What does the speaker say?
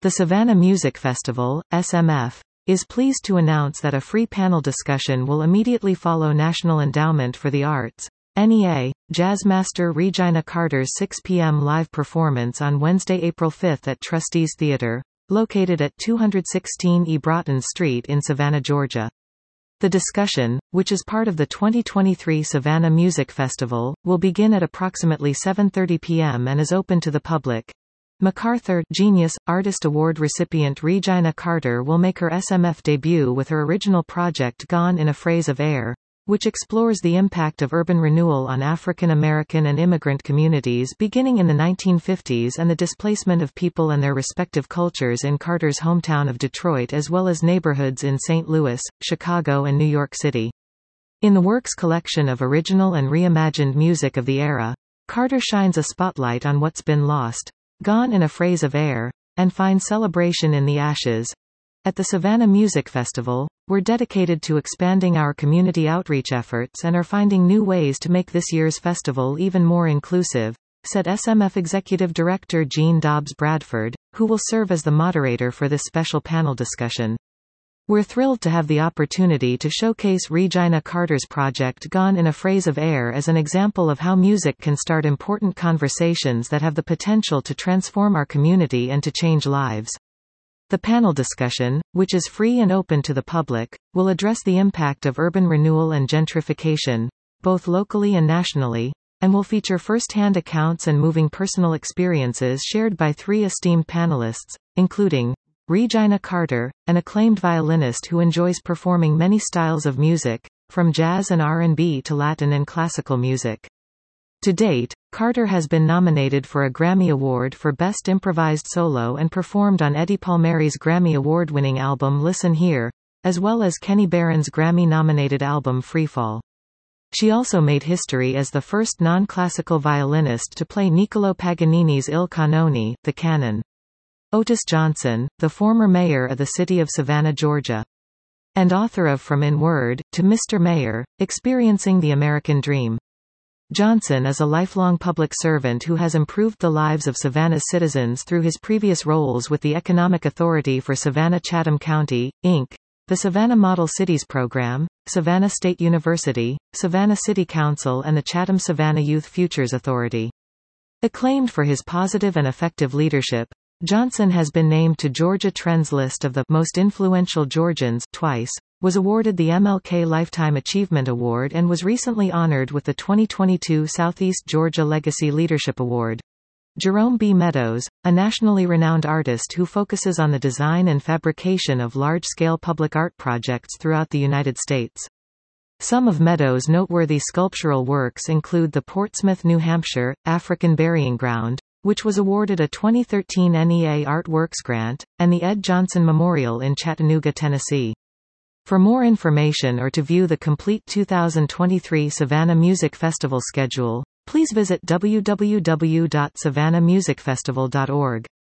The Savannah Music Festival, SMF, is pleased to announce that a free panel discussion will immediately follow National Endowment for the Arts, NEA, Jazzmaster Regina Carter's 6 p.m. live performance on Wednesday, April 5 at Trustees Theatre, located at 216 E. Broughton Street in Savannah, Georgia. The discussion, which is part of the 2023 Savannah Music Festival, will begin at approximately 7:30 p.m. and is open to the public. MacArthur Genius Artist Award recipient Regina Carter will make her SMF debut with her original project Gone in a Phrase of Air, which explores the impact of urban renewal on African American and immigrant communities beginning in the 1950s and the displacement of people and their respective cultures in Carter's hometown of Detroit as well as neighborhoods in St. Louis, Chicago and New York City. In the work's collection of original and reimagined music of the era, Carter shines a spotlight on what's been lost, gone in a phrase of air, and finds celebration in the ashes. At the Savannah Music Festival, we're dedicated to expanding our community outreach efforts and are finding new ways to make this year's festival even more inclusive, said SMF Executive Director Jean Dobbs Bradford, who will serve as the moderator for this special panel discussion. We're thrilled to have the opportunity to showcase Regina Carter's project Gone in a Phrase of Air as an example of how music can start important conversations that have the potential to transform our community and to change lives. The panel discussion, which is free and open to the public, will address the impact of urban renewal and gentrification, both locally and nationally, and will feature first-hand accounts and moving personal experiences shared by 3 esteemed panelists, including Regina Carter, an acclaimed violinist who enjoys performing many styles of music, from jazz and R&B to Latin and classical music. To date, Carter has been nominated for a Grammy Award for Best Improvised Solo and performed on Eddie Palmieri's Grammy Award-winning album Listen Here, as well as Kenny Barron's Grammy-nominated album Freefall. She also made history as the first non-classical violinist to play Niccolò Paganini's Il Canone, the Canon. Otis Johnson, the former mayor of the city of Savannah, Georgia, and author of From Inward to Mr. Mayor, Experiencing the American Dream. Johnson is a lifelong public servant who has improved the lives of Savannah's citizens through his previous roles with the Economic Authority for Savannah-Chatham County, Inc., the Savannah Model Cities Program, Savannah State University, Savannah City Council and the Chatham-Savannah Youth Futures Authority. Acclaimed for his positive and effective leadership, Johnson has been named to Georgia Trend's list of the most influential Georgians twice, was awarded the MLK Lifetime Achievement Award and was recently honored with the 2022 Southeast Georgia Legacy Leadership Award. Jerome B. Meadows, a nationally renowned artist who focuses on the design and fabrication of large-scale public art projects throughout the United States. Some of Meadows' noteworthy sculptural works include the Portsmouth, New Hampshire, African Burying Ground, which was awarded a 2013 NEA Artworks grant, and the Ed Johnson Memorial in Chattanooga, Tennessee. For more information or to view the complete 2023 Savannah Music Festival schedule, please visit www.savannahmusicfestival.org.